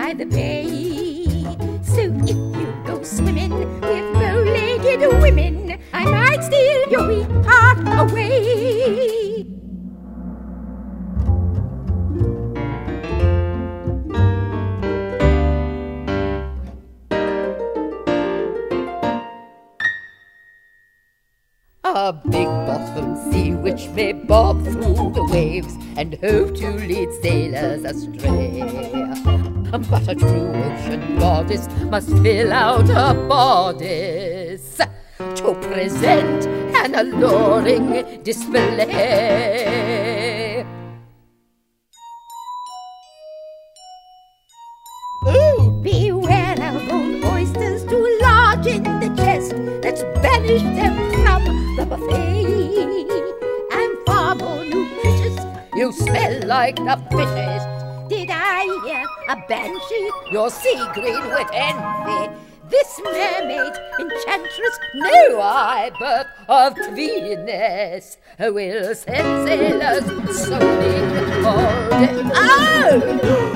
by the bay. So if you go swimming with bow-legged women, I might steal your wee heart away. A big-bottomed sea witch may bob through the waves and hope to lead sailors astray. But a true ocean goddess must fill out her bodice to present an alluring display. Ooh, beware of old oysters too large in the chest. Let's banish them from the buffet. I'm far more nutritious. You smell like the fishes. Did I hear a banshee? Your sea green with envy. This mermaid enchantress, no eye birth of Venus, will send sailors sailing all day. Oh!